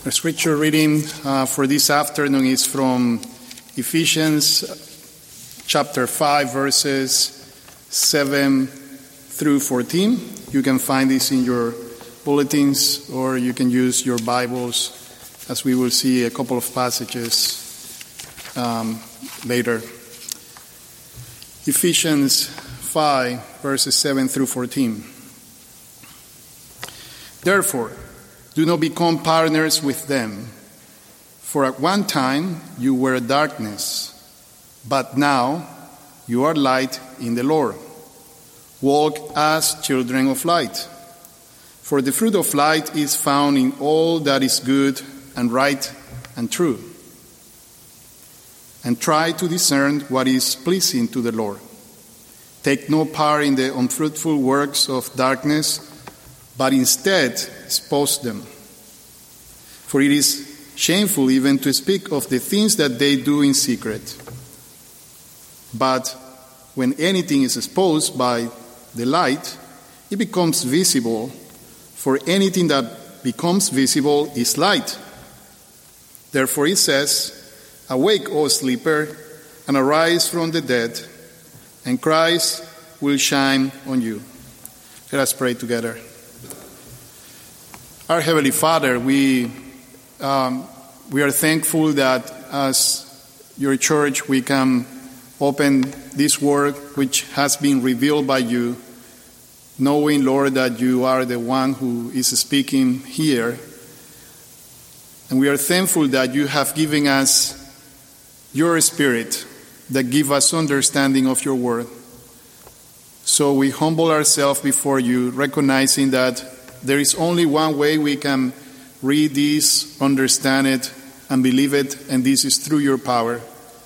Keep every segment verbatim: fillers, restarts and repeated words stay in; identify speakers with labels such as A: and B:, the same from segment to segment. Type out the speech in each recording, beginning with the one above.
A: The scripture reading uh, for this afternoon is from Ephesians chapter five, verses seven through fourteen. You can find this in your bulletins, or you can use your Bibles, as we will see a couple of passages um, later. Ephesians five, verses seven through fourteen. Therefore, do not become partners with them, for at one time you were darkness, but now you are light in the Lord. Walk as children of light. For the fruit of light is found in all that is good and right and true. And try to discern what is pleasing to the Lord. Take no part in the unfruitful works of darkness, but instead expose them. For it is shameful even to speak of the things that they do in secret. But when anything is exposed by the light, it becomes visible, for anything that becomes visible is light. Therefore it says, "Awake, O sleeper, and arise from the dead, and Christ will shine on you." Let us pray together. Our Heavenly Father, we um, we are thankful that as your church we can open this word which has been revealed by you, knowing, Lord, that you are the one who is speaking here. And we are thankful that you have given us your Spirit that give us understanding of your word. So we humble ourselves before you, recognizing that there is only one way we can read this, understand it, and believe it, and this is through your power.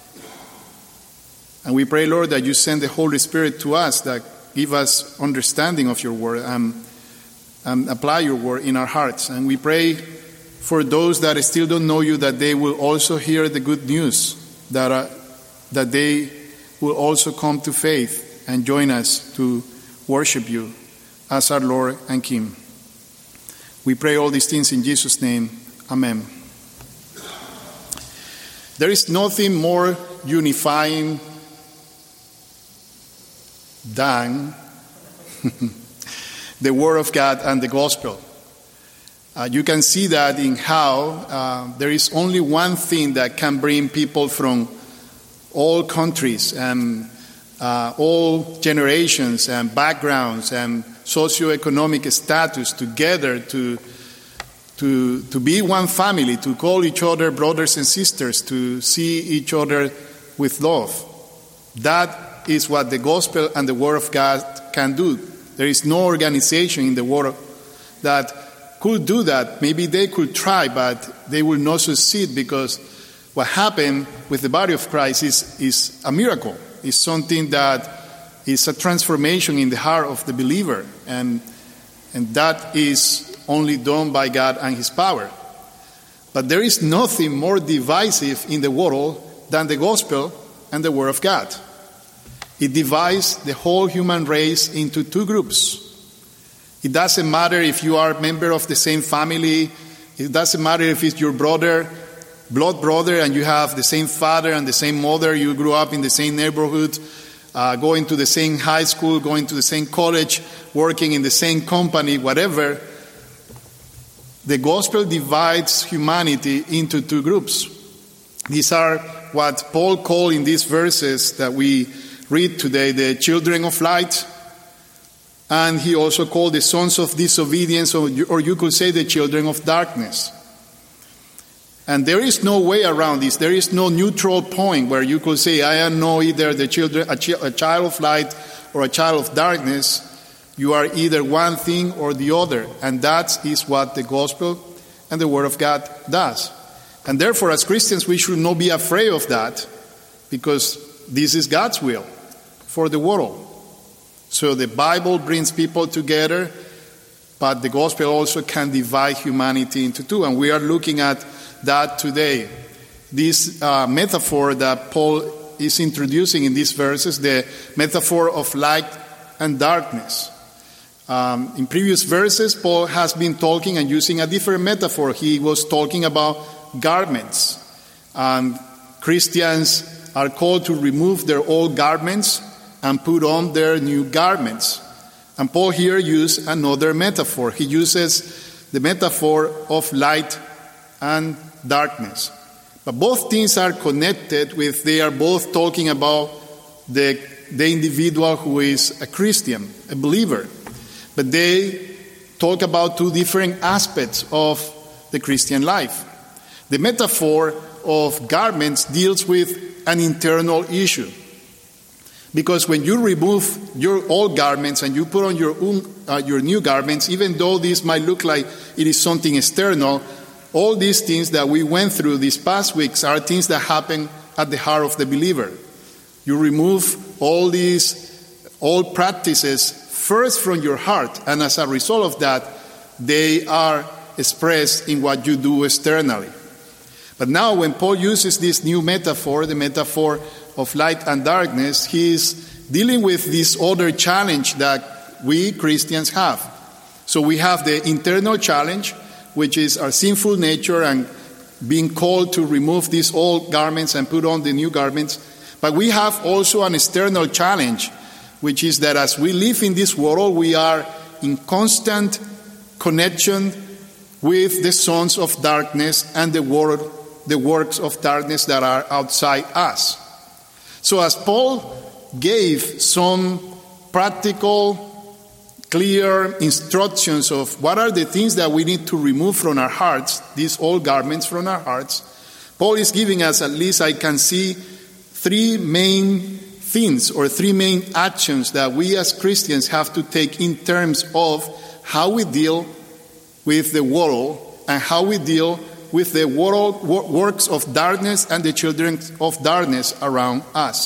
A: And we pray, Lord, that you send the Holy Spirit to us, that give us understanding of your word, and, and apply your word in our hearts. And we pray for those that still don't know you, that they will also hear the good news, that, uh, that they will also come to faith and join us to worship you as our Lord and King. We pray all these things in Jesus' name. Amen. There is nothing more unifying than the Word of God and the Gospel. Uh, you can see that in how uh, there is only one thing that can bring people from all countries and uh, all generations and backgrounds and socioeconomic status together to, to, to be one family, to call each other brothers and sisters, to see each other with love. That is what the gospel and the word of God can do. There is no organization in the world that could do that. Maybe they could try, but they will not succeed, because what happened with the body of Christ is, is a miracle. It's something that is a transformation in the heart of the believer, and and that is only done by God and His power. But there is nothing more divisive in the world than the gospel and the word of God. It divides the whole human race into two groups. It doesn't matter if you are a member of the same family. It doesn't matter if it's your brother, blood brother, and you have the same father and the same mother. You grew up in the same neighborhood, uh, going to the same high school, going to the same college, working in the same company, whatever. The gospel divides humanity into two groups. These are what Paul called in these verses that we read today, the children of light. And he also called the sons of disobedience, or you, or you could say the children of darkness. And there is no way around this. There is no neutral point where you could say, I am no either the children, a, ch- a child of light or a child of darkness. You are either one thing or the other. And that is what the gospel and the word of God does. And therefore, as Christians, we should not be afraid of that, because this is God's will for the world. So the Bible brings people together, but the gospel also can divide humanity into two. And we are looking at that today. This uh, metaphor that Paul is introducing in these verses, the metaphor of light and darkness. Um, in previous verses, Paul has been talking and using a different metaphor. He was talking about garments. Um, Christians are called to remove their old garments and put on their new garments. And Paul here used another metaphor. He uses the metaphor of light and darkness. But both things are connected with, they are both talking about the, the individual who is a Christian, a believer. But they talk about two different aspects of the Christian life. The metaphor of garments deals with an internal issue. Because when you remove your old garments and you put on your own, uh, your new garments, even though this might look like it is something external, all these things that we went through these past weeks are things that happen at the heart of the believer. You remove all these old practices first from your heart, and as a result of that, they are expressed in what you do externally. But now when Paul uses this new metaphor, the metaphor of light and darkness, he is dealing with this other challenge that we Christians have. So we have the internal challenge, which is our sinful nature and being called to remove these old garments and put on the new garments. But we have also an external challenge, which is that as we live in this world, we are in constant connection with the sons of darkness and the world, the works of darkness that are outside us. So as Paul gave some practical, clear instructions of what are the things that we need to remove from our hearts, these old garments from our hearts, Paul is giving us, at least I can see, three main things or three main actions that we as Christians have to take in terms of how we deal with the world and how we deal with the world works of darkness and the children of darkness around us.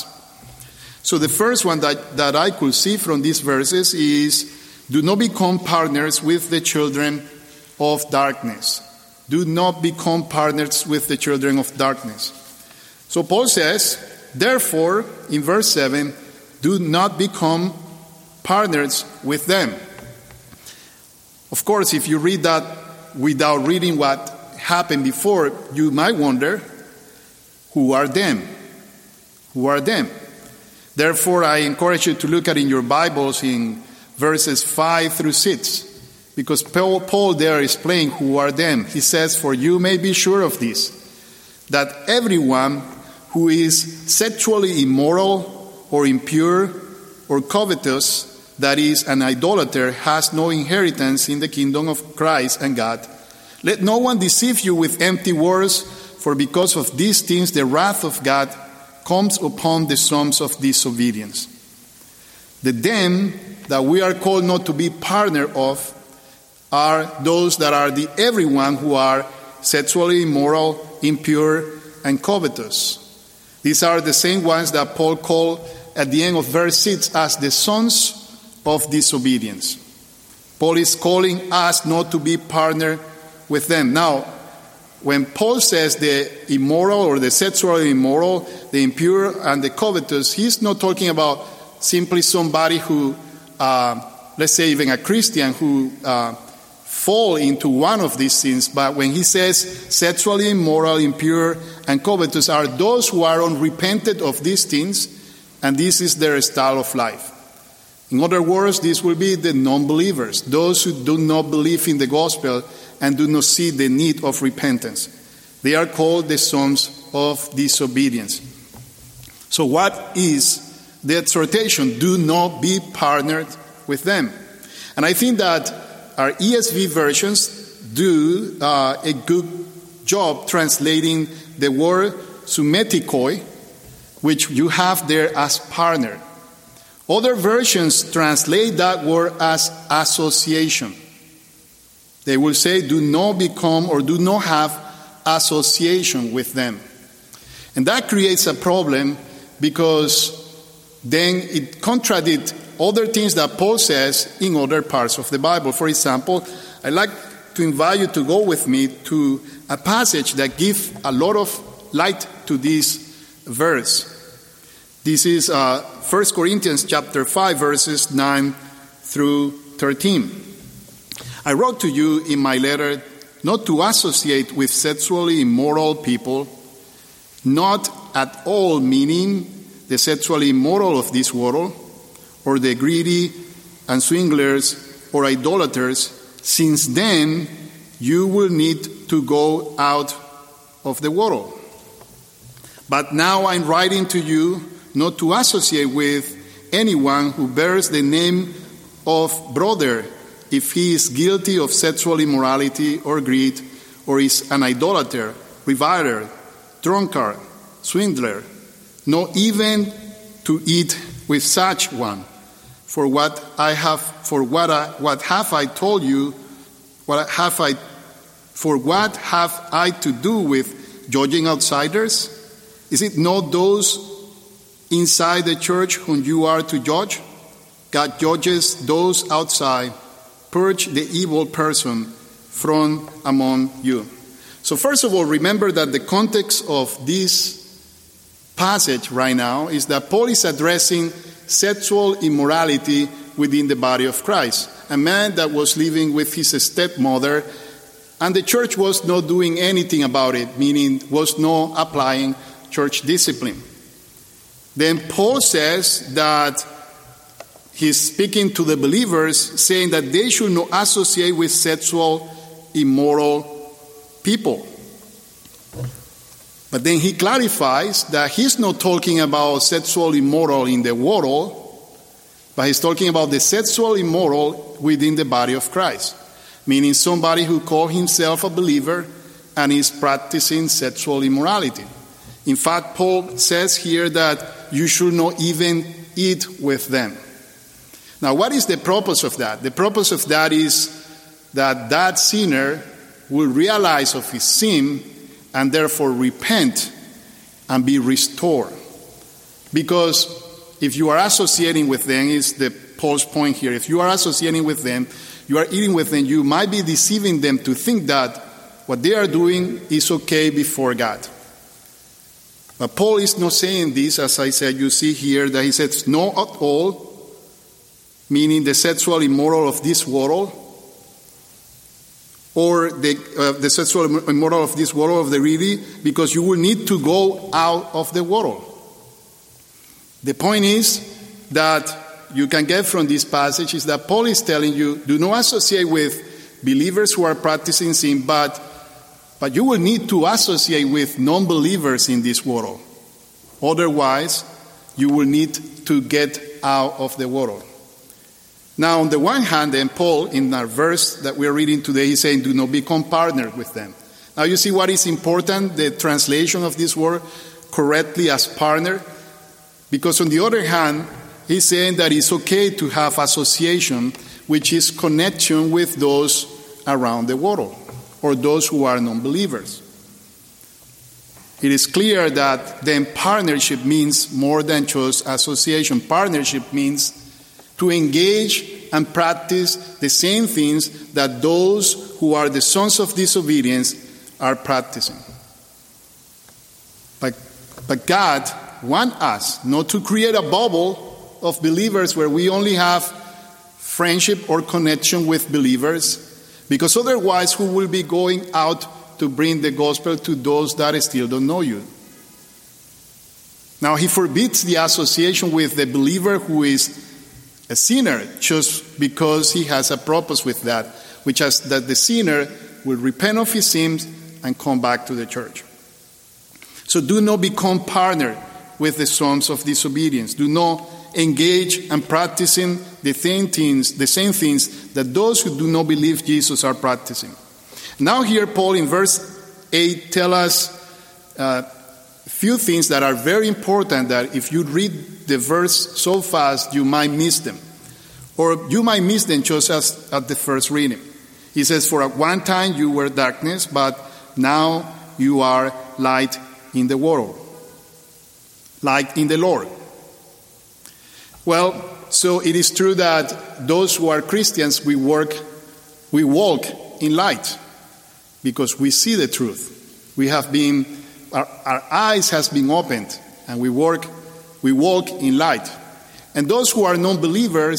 A: So the first one that, that I could see from these verses is, do not become partners with the children of darkness. Do not become partners with the children of darkness. So Paul says, therefore, in verse seven, do not become partners with them. Of course, if you read that without reading what happened before, you might wonder, who are them? Who are them? Therefore, I encourage you to look at in your Bibles in verses five through six, because Paul, Paul there is explaining who are them. He says, for you may be sure of this, that everyone who is sexually immoral or impure or covetous, that is, an idolater, has no inheritance in the kingdom of Christ and God. Let no one deceive you with empty words, for because of these things the wrath of God comes upon the sons of disobedience. The them that we are called not to be partner of are those that are the everyone who are sexually immoral, impure, and covetous. These are the same ones that Paul called at the end of verse six as the sons of disobedience. Paul is calling us not to be partner with them. Now, when Paul says the immoral or the sexually immoral, the impure and the covetous, he's not talking about simply somebody who, uh, let's say even a Christian who uh, fall into one of these sins. But when he says sexually immoral, impure, and covetous are those who are unrepentant of these things, and this is their style of life. In other words, this will be the non-believers, those who do not believe in the gospel and do not see the need of repentance. They are called the sons of disobedience. So what is the exhortation? Do not be partnered with them. And I think that our E S V versions do uh, a good job translating the word sumetikoi, which you have there as partner. Other versions translate that word as association. They will say, do not become or do not have association with them. And that creates a problem because then it contradicts other things that Paul says in other parts of the Bible. For example, I'd like to invite you to go with me to a passage that gives a lot of light to this verse. This is uh, First Corinthians chapter five, verses nine through thirteen. I wrote to you in my letter not to associate with sexually immoral people, not at all meaning the sexually immoral of this world, or the greedy and swindlers or idolaters, since then you will need to go out of the world. But now I'm writing to you not to associate with anyone who bears the name of brother if he is guilty of sexual immorality or greed, or is an idolater, reviler, drunkard, swindler, nor even to eat with such one. For what I have, for what I, what have I told you? What have I, for what have I to do with judging outsiders? Is it not those inside the church whom you are to judge? God judges those outside. Purge the evil person from among you. So first of all, remember that the context of this passage right now is that Paul is addressing sexual immorality within the body of Christ. A man that was living with his stepmother, and the church was not doing anything about it, meaning was not applying church discipline. Then Paul says that he's speaking to the believers, saying that they should not associate with sexual immoral people. But then he clarifies that he's not talking about sexual immoral in the world, but he's talking about the sexual immoral within the body of Christ, meaning somebody who calls himself a believer and is practicing sexual immorality. In fact, Paul says here that you should not even eat with them. Now, what is the purpose of that? The purpose of that is that that sinner will realize of his sin and therefore repent and be restored. Because if you are associating with them, is the Paul's point here, if you are associating with them, you are eating with them, you might be deceiving them to think that what they are doing is okay before God. But Paul is not saying this, as I said, you see here that he says, no at all, meaning the sexual immoral of this world, or the, uh, the sexual immoral of this world, of the greedy, because you will need to go out of the world. The point is that you can get from this passage is that Paul is telling you, do not associate with believers who are practicing sin, but, but you will need to associate with non-believers in this world. Otherwise, you will need to get out of the world. Now, on the one hand, then Paul, in our verse that we're reading today, he's saying, do not become partnered with them. Now, you see what is important, the translation of this word correctly as partner? Because on the other hand, he's saying that it's okay to have association, which is connection with those around the world, or those who are non-believers. It is clear that then partnership means more than just association. Partnership means to engage and practice the same things that those who are the sons of disobedience are practicing. But, but God wants us not to create a bubble of believers where we only have friendship or connection with believers, because otherwise who will be going out to bring the gospel to those that still don't know you? Now he forbids the association with the believer who is a sinner, just because he has a purpose with that, which is that the sinner will repent of his sins and come back to the church. So do not become partner with the sons of disobedience. Do not engage and practicing the same things, the same things that those who do not believe Jesus are practicing. Now here Paul in verse eight tells us uh, a few things that are very important, that if you read the verse so fast, you might miss them. Or you might miss them just as at the first reading. He says, for at one time you were darkness, but now you are light in the world. Light in the Lord. Well, so it is true that those who are Christians, we work, we walk in light because we see the truth. We have been, our, our eyes has been opened, and we work, we walk in light. And those who are non-believers,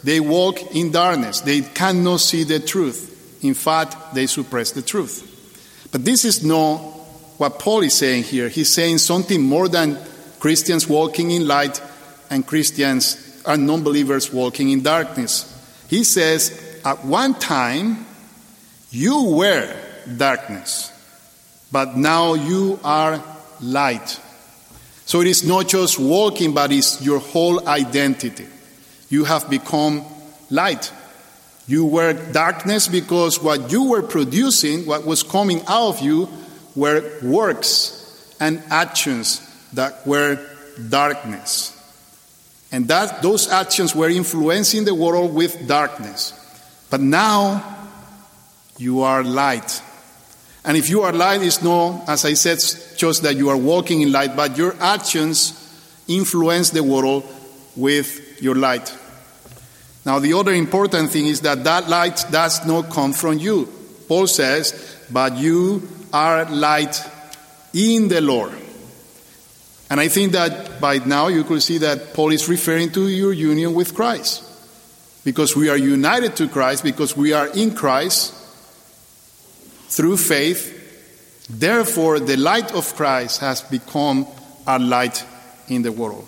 A: They walk in darkness. They cannot see the truth. In fact, they suppress the truth. But this is not what Paul is saying here. He's saying something more than Christians walking in light and Christians and non-believers walking in darkness. He says, at one time, you were darkness, but now you are light. So it is not just walking, but it's your whole identity. You have become light. You were darkness because what you were producing, what was coming out of you, were works and actions that were darkness. And that those actions were influencing the world with darkness. But now you are light. And if you are light, it's not, as I said, just that you are walking in light, but your actions influence the world with your light. Now, the other important thing is that that light does not come from you. Paul says, but you are light in the Lord. And I think that by now you could see that Paul is referring to your union with Christ. Because we are united to Christ, because we are in Christ through faith. Therefore, the light of Christ has become our light in the world.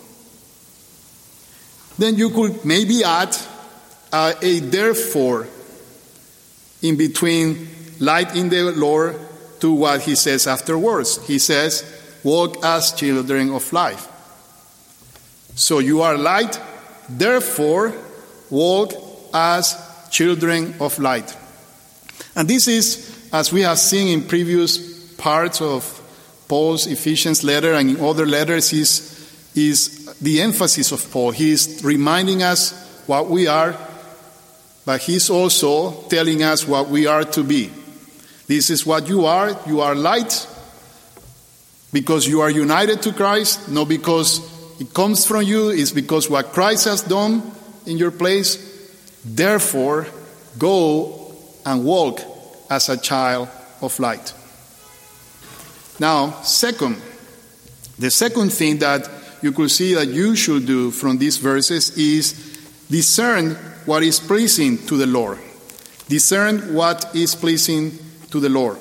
A: Then you could maybe add uh, a therefore in between light in the Lord to what he says afterwards. He says, walk as children of light. So you are light, therefore walk as children of light. And this is, as we have seen in previous parts of Paul's Ephesians letter and in other letters, is, is the emphasis of Paul. He is reminding us what we are, but he's also telling us what we are to be. This is what you are. You are light because you are united to Christ, not because it comes from you. It's because what Christ has done in your place. Therefore, go and walk as a child of light. Now, second, the second thing that you could see that you should do from these verses is discern what is pleasing to the Lord. Discern what is pleasing to the Lord.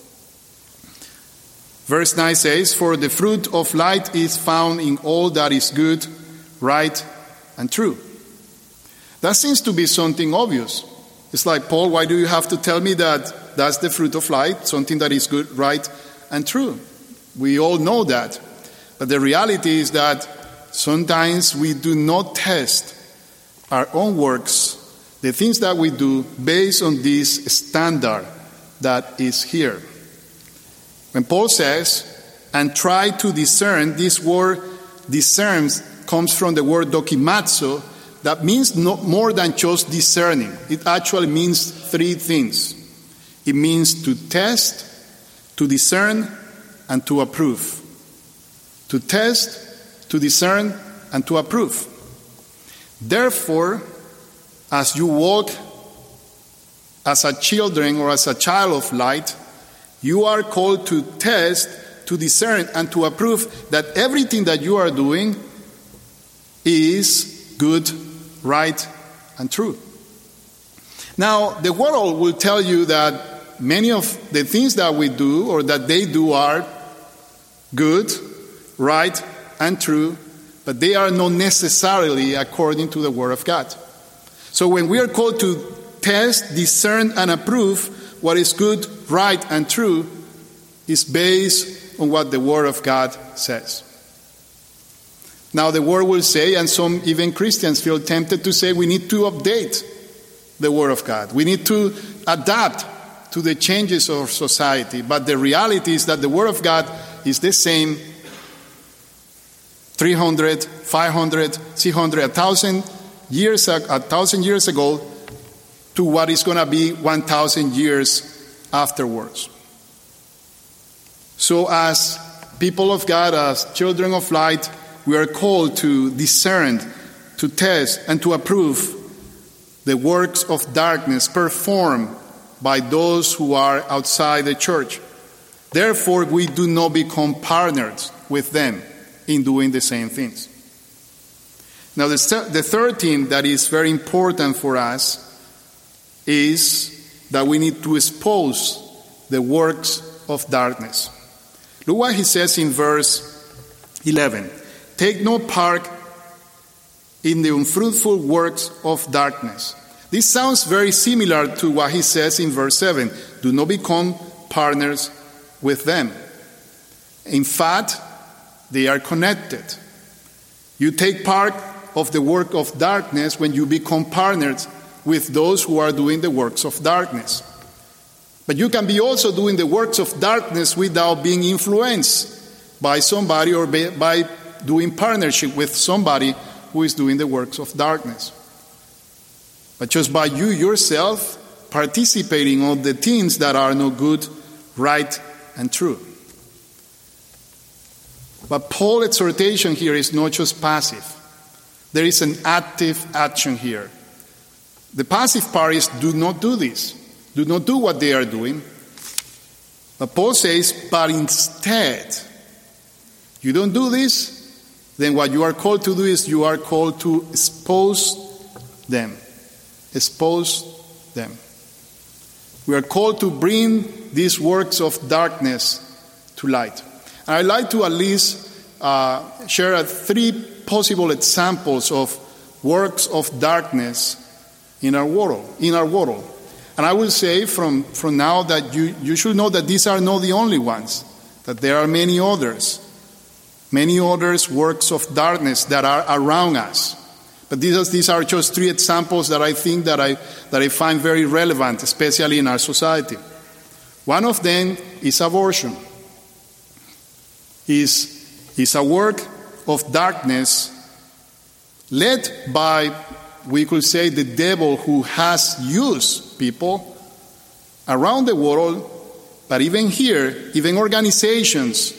A: Verse nine says, for the fruit of light is found in all that is good, right, and true. That seems to be something obvious. It's like, Paul, why do you have to tell me that that's the fruit of light, something that is good, right, and true? We all know that. But the reality is that sometimes we do not test our own works, the things that we do, based on this standard that is here. When Paul says, and try to discern, this word discern comes from the word dokimazo, that means no more than just discerning. It actually means three things. It means to test, to discern, and to approve. To test, to discern, and to approve. Therefore, as you walk as a children or as a child of light, you are called to test, to discern, and to approve that everything that you are doing is good, right, and true. Now, the world will tell you that many of the things that we do or that they do are good, right, and true, but they are not necessarily according to the Word of God. So when we are called to test, discern, and approve what is good, right, and true, is based on what the Word of God says. Now the Word will say, and some even Christians feel tempted to say, we need to update the Word of God. We need to adapt to the changes of society. But the reality is that the Word of God is the same three hundred, five hundred, six hundred, one thousand years, a thousand years ago to what is going to be one thousand years afterwards. So as people of God, as children of light, we are called to discern, to test, and to approve the works of darkness performed by those who are outside the church. Therefore, we do not become partners with them in doing the same things. Now, the, the third thing that is very important for us is that we need to expose the works of darkness. Look what he says in verse eleven. Take no part in the unfruitful works of darkness. This sounds very similar to what he says in verse seven. Do not become partners with them. In fact, they are connected. You take part of the work of darkness when you become partners with those who are doing the works of darkness. But you can be also doing the works of darkness without being influenced by somebody or by doing partnership with somebody who is doing the works of darkness. But just by you yourself participating on the things that are no good, right, and true. But Paul's exhortation here is not just passive. There is an active action here. The passive part is do not do this. Do not do what they are doing. But Paul says, but instead, you don't do this, then what you are called to do is you are called to expose them. Expose them. We are called to bring these works of darkness to light. And I'd like to at least uh, share three possible examples of works of darkness in our world. In our world. And I will say from, from now that you, you should know that these are not the only ones, that there are many others. Many others works of darkness that are around us. But these, these are just three examples that I think that I, that I find very relevant, especially in our society. One of them is abortion. Is, is a work of darkness led by, we could say, the devil who has used people around the world, but even here, even organizations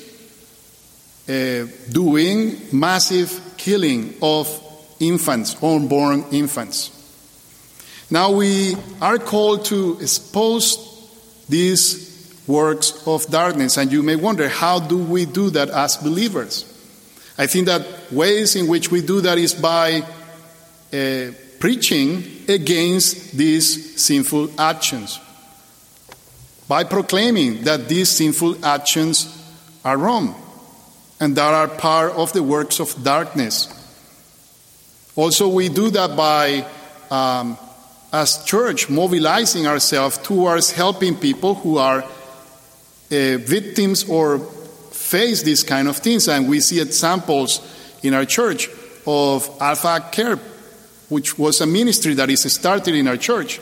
A: uh, doing massive killing of infants, unborn infants. Now we are called to expose these works of darkness, and you may wonder, how do we do that as believers? I think that ways in which we do that is by uh, preaching against these sinful actions, by proclaiming that these sinful actions are wrong and that are part of the works of darkness. Also, we do that by, um, as church, mobilizing ourselves towards helping people who are uh, victims or face these kind of things. And we see examples in our church of Alpha Care, which was a ministry that is started in our church.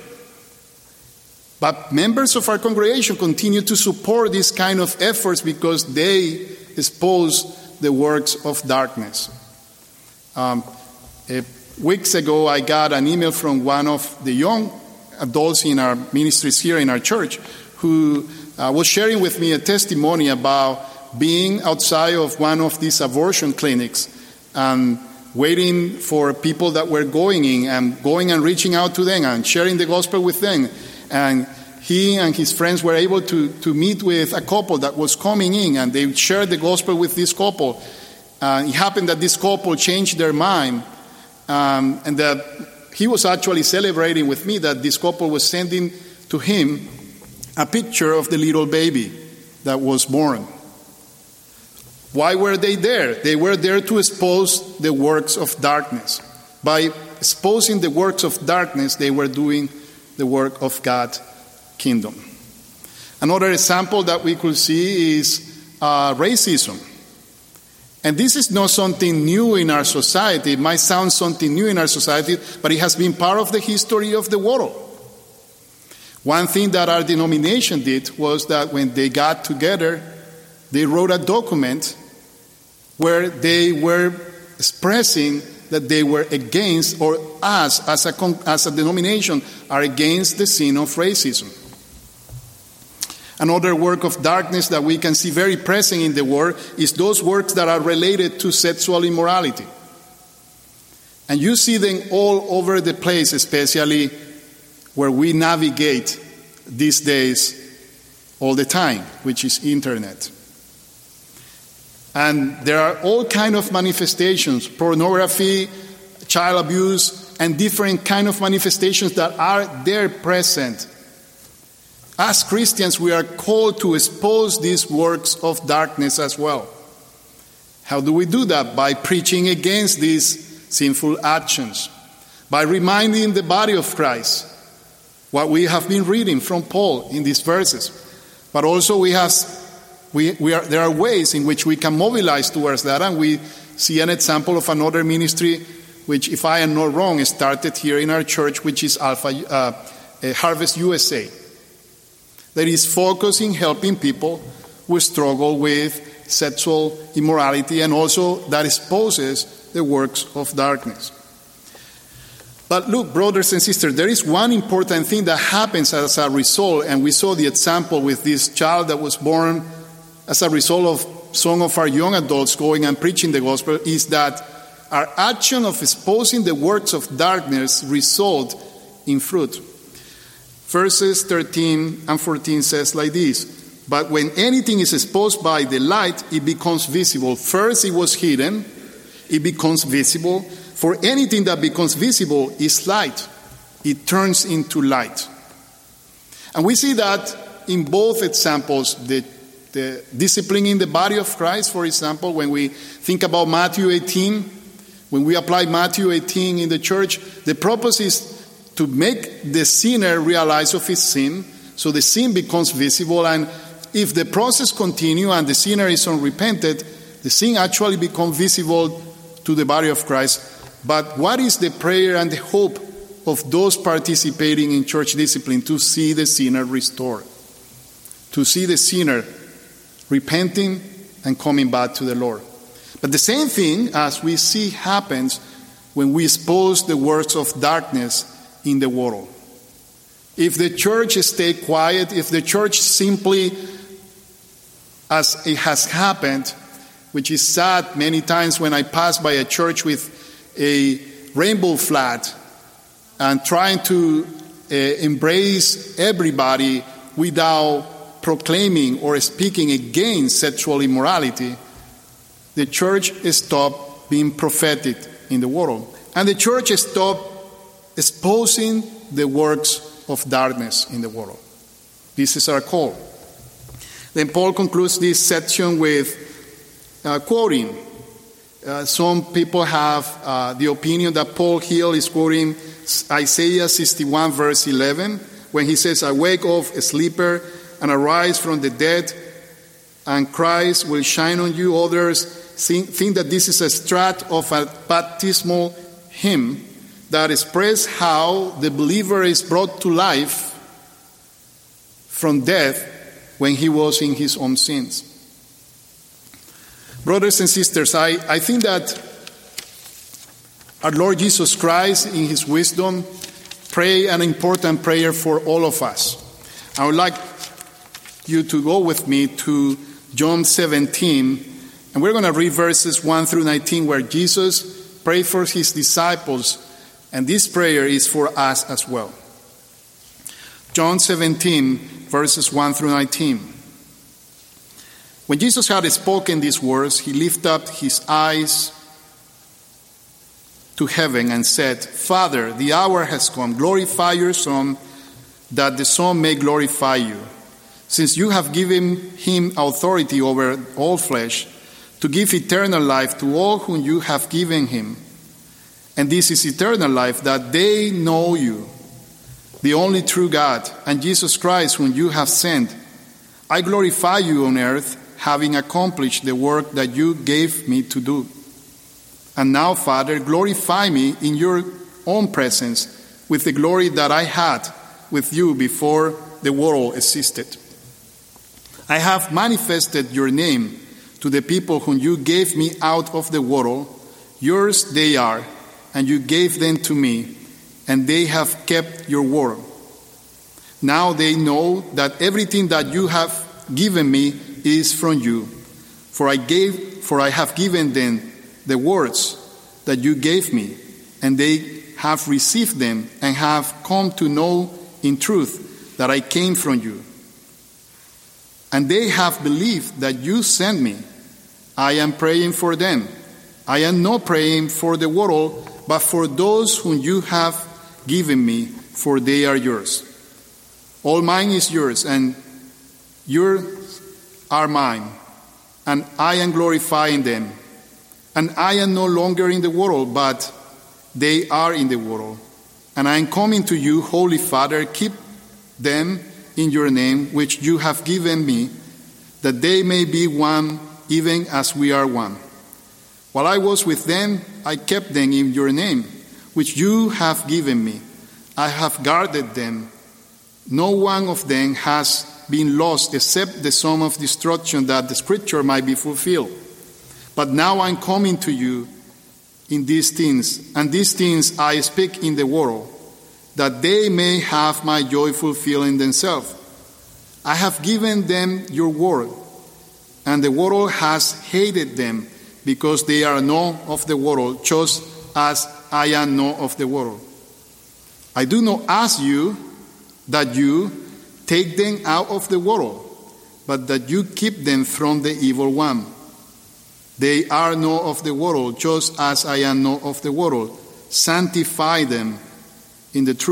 A: But members of our congregation continue to support these kind of efforts because they expose the works of darkness. Um, uh, weeks ago, I got an email from one of the young adults in our ministries here in our church who uh, was sharing with me a testimony about being outside of one of these abortion clinics and waiting for people that were going in and going and reaching out to them and sharing the gospel with them. And he and his friends were able to, to meet with a couple that was coming in, and they shared the gospel with this couple. Uh, it happened that this couple changed their mind, um, and that he was actually celebrating with me that this couple was sending to him a picture of the little baby that was born. Why were they there? They were there to expose the works of darkness. By exposing the works of darkness, they were doing the work of God's kingdom. Another example that we could see is uh, racism. And this is not something new in our society. It might sound something new in our society, but it has been part of the history of the world. One thing that our denomination did was that when they got together, they wrote a document where they were expressing that they were against, or us as a, as a denomination are against the sin of racism. Another work of darkness that we can see very present in the world is those works that are related to sexual immorality. And you see them all over the place, especially where we navigate these days all the time, which is internet. And there are all kinds of manifestations: pornography, child abuse, and different kind of manifestations that are there present. As Christians, we are called to expose these works of darkness as well. How do we do that? By preaching against these sinful actions, by reminding the body of Christ what we have been reading from Paul in these verses. But also we have, we, we are, there are ways in which we can mobilize towards that, and we see an example of another ministry which, if I am not wrong, started here in our church, which is Alpha uh, Harvest U S A. That is focusing helping people who struggle with sexual immorality, and also that exposes the works of darkness. But look, brothers and sisters, there is one important thing that happens as a result, and we saw the example with this child that was born as a result of some of our young adults going and preaching the gospel, is that our action of exposing the works of darkness result in fruit. Verses thirteen and fourteen says like this: "But when anything is exposed by the light, it becomes visible. First it was hidden, it becomes visible. For anything that becomes visible is light. It turns into light." And we see that in both examples, the, the discipline in the body of Christ, for example, when we think about Matthew eighteen, when we apply Matthew eighteen in the church, the purpose is to make the sinner realize of his sin, so the sin becomes visible, and if the process continues and the sinner is unrepented, the sin actually becomes visible to the body of Christ. But what is the prayer and the hope of those participating in church discipline? To see the sinner restored, to see the sinner repenting and coming back to the Lord. But the same thing as we see happens when we expose the works of darkness in the world. If the church stay quiet, if the church simply, as it has happened, which is sad many times when I pass by a church with a rainbow flag and trying to uh, embrace everybody without proclaiming or speaking against sexual immorality, the church stopped being prophetic in the world. And the church stopped exposing the works of darkness in the world. This is our call. Then Paul concludes this section with uh, quoting. Uh, some people have uh, the opinion that Paul here is quoting Isaiah sixty-one verse eleven, when he says, "Awake, O sleeper, and arise from the dead, and Christ will shine on you." Others think, think that this is a strat of a baptismal hymn that expresses how the believer is brought to life from death when he was in his own sins. Brothers and sisters, I, I think that our Lord Jesus Christ, in his wisdom, prayed an important prayer for all of us. I would like you to go with me to John seventeen, and we're going to read verses one through nineteen, where Jesus prayed for his disciples, and this prayer is for us as well. John seventeen, verses one through nineteen. When Jesus had spoken these words, he lifted up his eyes to heaven and said, "Father, the hour has come. Glorify your Son, that the Son may glorify you, since you have given him authority over all flesh, to give eternal life to all whom you have given him. And this is eternal life, that they know you, the only true God, and Jesus Christ, whom you have sent. I glorify you on earth, having accomplished the work that you gave me to do. And now, Father, glorify me in your own presence with the glory that I had with you before the world existed. I have manifested your name to the people whom you gave me out of the world. Yours they are, and you gave them to me, and they have kept your word. Now they know that everything that you have given me is from you. For I gave, for I have given them the words that you gave me, and they have received them and have come to know in truth that I came from you. And they have believed that you sent me. I am praying for them. I am not praying for the world, but for those whom you have given me, for they are yours. All mine is yours, and yours are mine, and I am glorifying them. And I am no longer in the world, but they are in the world. And I am coming to you, Holy Father, keep them in your name, which you have given me, that they may be one, even as we are one. While I was with them, I kept them in your name, which you have given me. I have guarded them. No one of them has been lost except the son of destruction, that the scripture might be fulfilled. But now I am coming to you in these things, and these things I speak in the world, that they may have my joy fulfilled in themselves. I have given them your word, and the world has hated them, because they are not of the world, just as I am not of the world. I do not ask you that you take them out of the world, but that you keep them from the evil one. They are not of the world, just as I am not of the world. Sanctify them in the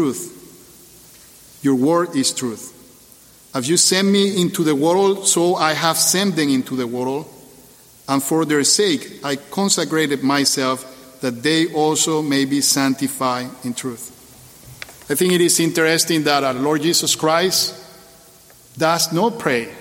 A: truth. Your word is truth. As you sent me into the world, so I have sent them into the world. And for their sake I consecrated myself, that they also may be sanctified in truth. I think it is interesting that our Lord Jesus Christ does not pray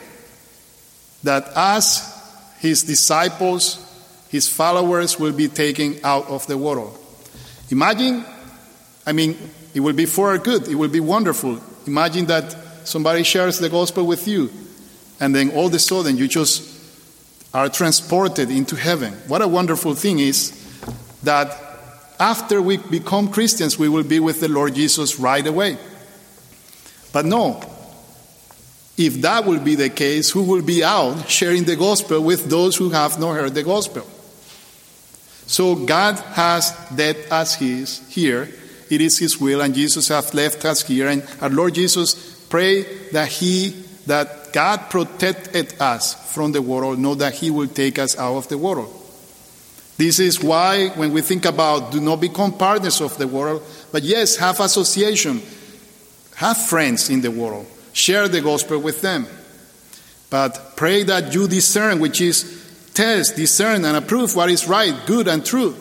A: that as his disciples, his followers will be taken out of the world. Imagine, I mean, it will be for our good. It will be wonderful. Imagine that somebody shares the gospel with you, and then all of a sudden you just are transported into heaven. What a wonderful thing is that after we become Christians, we will be with the Lord Jesus right away. But no, if that will be the case, who will be out sharing the gospel with those who have not heard the gospel? So God has left us his, here. It is his will, and Jesus has left us here. And our Lord Jesus prayed that he, that God protected us from the world, not that he will take us out of the world. This is why when we think about do not become partners of the world, but yes, have association, have friends in the world, share the gospel with them. But pray that you discern, which is test, discern, and approve what is right, good, and true.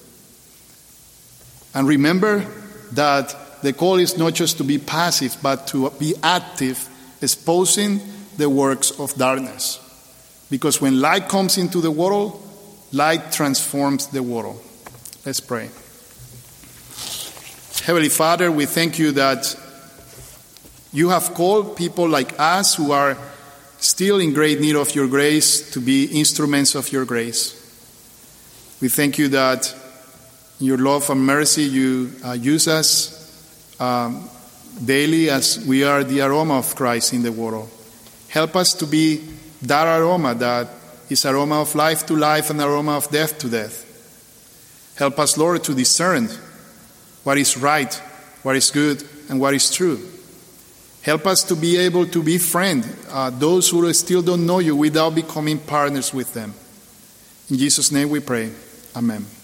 A: And remember that the call is not just to be passive, but to be active, exposing the works of darkness. Because when light comes into the world, light transforms the world. Let's pray. Heavenly Father, we thank you that you have called people like us who are still in great need of your grace to be instruments of your grace. We thank you that in your love and mercy you uh, use us um, daily as we are the aroma of Christ in the world. Help us to be that aroma that is aroma of life to life and aroma of death to death. Help us, Lord, to discern what is right, what is good, and what is true. Help us to be able to befriend uh, those who still don't know you without becoming partners with them. In Jesus' name we pray. Amen.